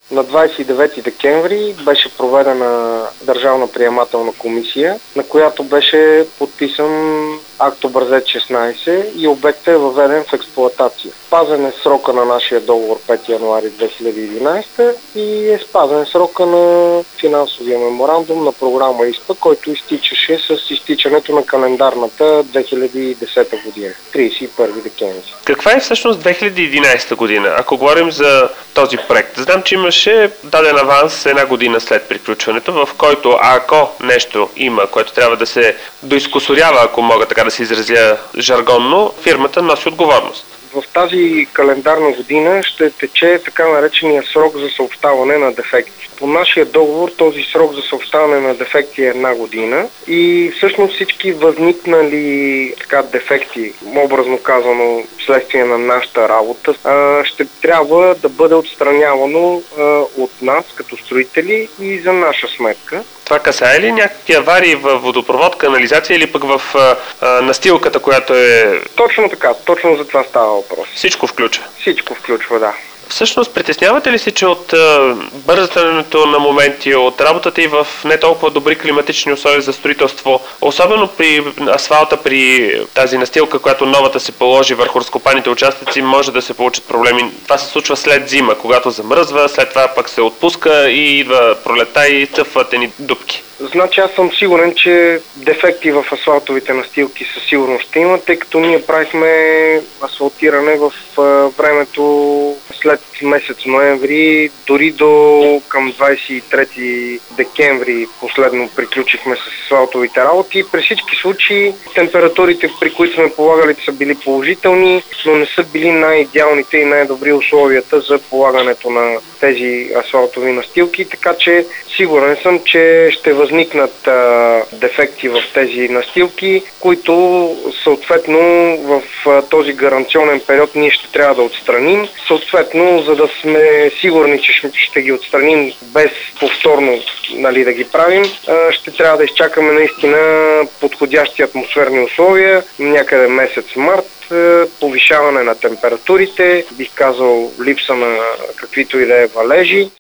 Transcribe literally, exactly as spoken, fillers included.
На двадесет и девети декември беше проведена държавна приемателна комисия, на която беше подписан акт образец шестнадесет и обектът е въведен в експлоатация. Спазен е срока на нашия договор пети януари две хиляди и единадесета и е спазен срока на финансовия меморандум на програма ИСПА, който изтичаше с изтичането на календарната две хиляди и десета година, тридесет и първи декември. Каква е всъщност две хиляди и единадесета година, ако говорим за този проект? Знам, че имаше даден аванс една година след приключването, в който ако нещо има, което трябва да се доизкусорява, ако мога така да се изразя жаргонно, фирмата носи отговорност. В тази календарна година ще тече така наречения срок за съобщаване на дефекти. По нашия договор този срок за съобщаване на дефекти е една година и всъщност всички възникнали така дефекти, образно казано вследствие на нашата работа, ще трябва да бъде отстранявано от нас като строители и за наша сметка. Това касае ли някакви аварии в водопровод, канализация или пък в а, настилката, която е... Точно така, точно за това става въпрос. Всичко включва? Всичко включва, да. Всъщност, притеснявате ли се, че от бързането на моменти, от работата и в не толкова добри климатични условия за строителство, особено при асфалта, при тази настилка, която новата се положи върху разкопаните участъци, може да се получат проблеми? Това се случва след зима, когато замръзва, след това пък се отпуска и идва пролета и цъфват едни дупки. Значи аз съм сигурен, че дефекти в асфалтовите настилки със сигурност ще има, тъй като ние правихме асфалтиране в времето след месец ноември, дори до към двадесет и трети декември последно приключихме с асфалтовите работи. При всички случаи температурите, при които сме полагали, са били положителни, но не са били най-идеалните и най-добри условията за полагането на тези асфалтови настилки, така че сигурен съм, че ще възникнат а, дефекти в тези настилки, които съответно в а, този гаранционен период ние ще трябва да отстраним. Съответно, за да сме сигурни, че ще ги отстраним без повторно, нали, да ги правим, а, ще трябва да изчакаме наистина подходящи атмосферни условия, някъде месец март, повишаване на температурите, бих казал липса на каквито и да е валежи.